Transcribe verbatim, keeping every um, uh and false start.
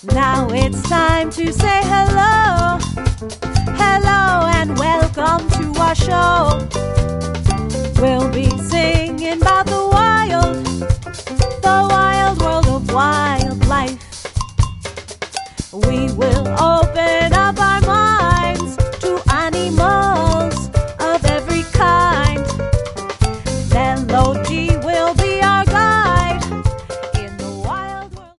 Now it's time to say hello. Hello and welcome to our show. We'll be singing about the wild, the wild world of wildlife. We will